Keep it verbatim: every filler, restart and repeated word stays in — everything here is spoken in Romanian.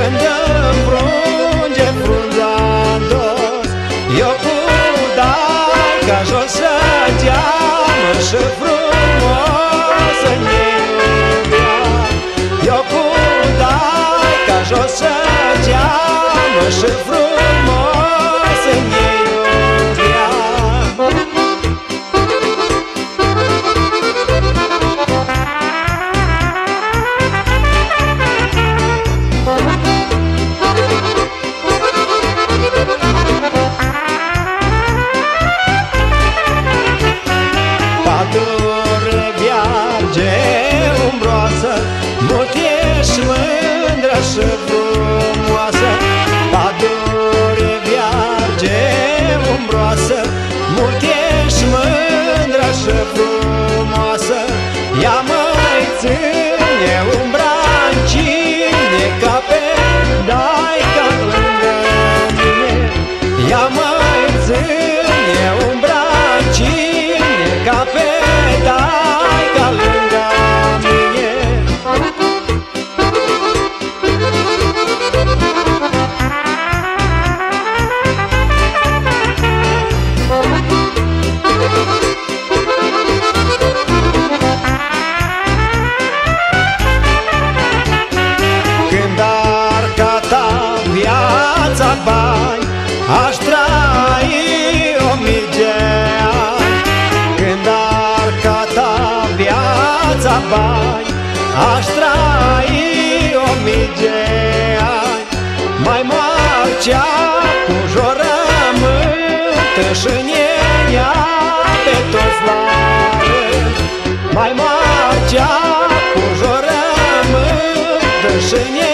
când înfrunge frunza în dos, eu cu daica jos să geamă și frumos să-mi iubea. Eu cu daica jos să geamă și frumos să-mi iubea. Pădure viarge umbroasă, mult ești mândră și frumoasă. Pădure viarge umbroasă, mult ești mândră și frumoasă. Ia mă-i ține umbra în cine, ca pe daica lângă mine. Ia mă-i ține umbra în cine, ca pe daica lângă mine. Când ar cata viața bani, aș trai o mie de ani. Când ar cata viața bani, aș trai o mie de ani. Mai marcea cu jurământă și nenea pe toți la rând. Mai marcea cu jurământă și nenea